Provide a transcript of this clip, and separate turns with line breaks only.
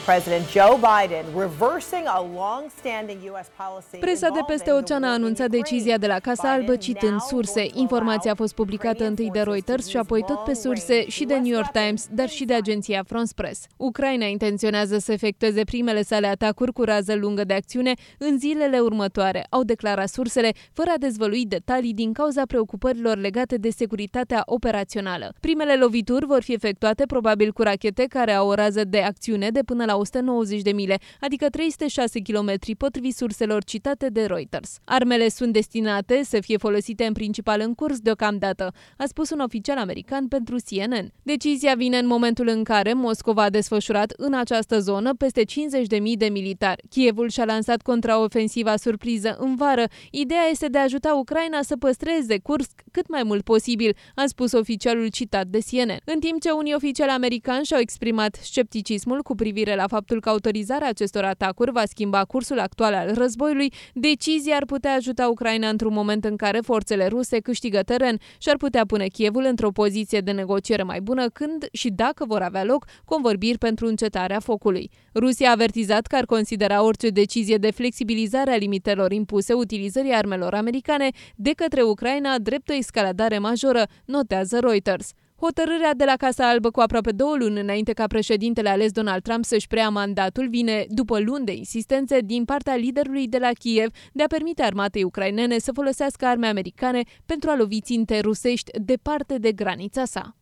President Joe Biden reversing a long-standing U.S. policy.
Presa de peste ocean a anunțat decizia de la Casa Albă citând surse. Informația a fost publicată întâi de Reuters și apoi tot pe surse și de New York Times, dar și de agenția France Press. Ucraina intenționează să efectueze primele sale atacuri cu rază lungă de acțiune în zilele următoare, au declarat sursele, fără a dezvălui detalii din cauza preocupărilor legate de securitatea operațională. Primele lovituri vor fi efectuate probabil cu rachete care au o rază de acțiune de până la 190 de mile, adică 306 km, potrivit surselor citate de Reuters. Armele sunt destinate să fie folosite în principal în curs deocamdată, a spus un oficial american pentru CNN. Decizia vine în momentul în care Moscova a desfășurat în această zonă peste 50.000 de militari. Kievul și-a lansat contraofensiva surpriză în vară. Ideea este de a ajuta Ucraina să păstreze Kursk cât mai mult posibil, a spus oficialul citat de CNN. În timp ce unii oficiali americani și-au exprimat scepticismul cu privire la faptul că autorizarea acestor atacuri va schimba cursul actual al războiului, decizia ar putea ajuta Ucraina într-un moment în care forțele ruse câștigă teren și ar putea pune Kievul într-o poziție de negociere mai bună când și dacă vor avea loc convorbiri pentru încetarea focului. Rusia a avertizat că ar considera orice decizie de flexibilizare a limitelor impuse utilizării armelor americane de către Ucraina drept o escaladare majoră, notează Reuters. Hotărârea de la Casa Albă cu aproape 2 luni înainte ca președintele ales Donald Trump să-și preia mandatul vine după luni de insistențe din partea liderului de la Kiev de a permite armatei ucrainene să folosească arme americane pentru a lovi ținte rusești departe de granița sa.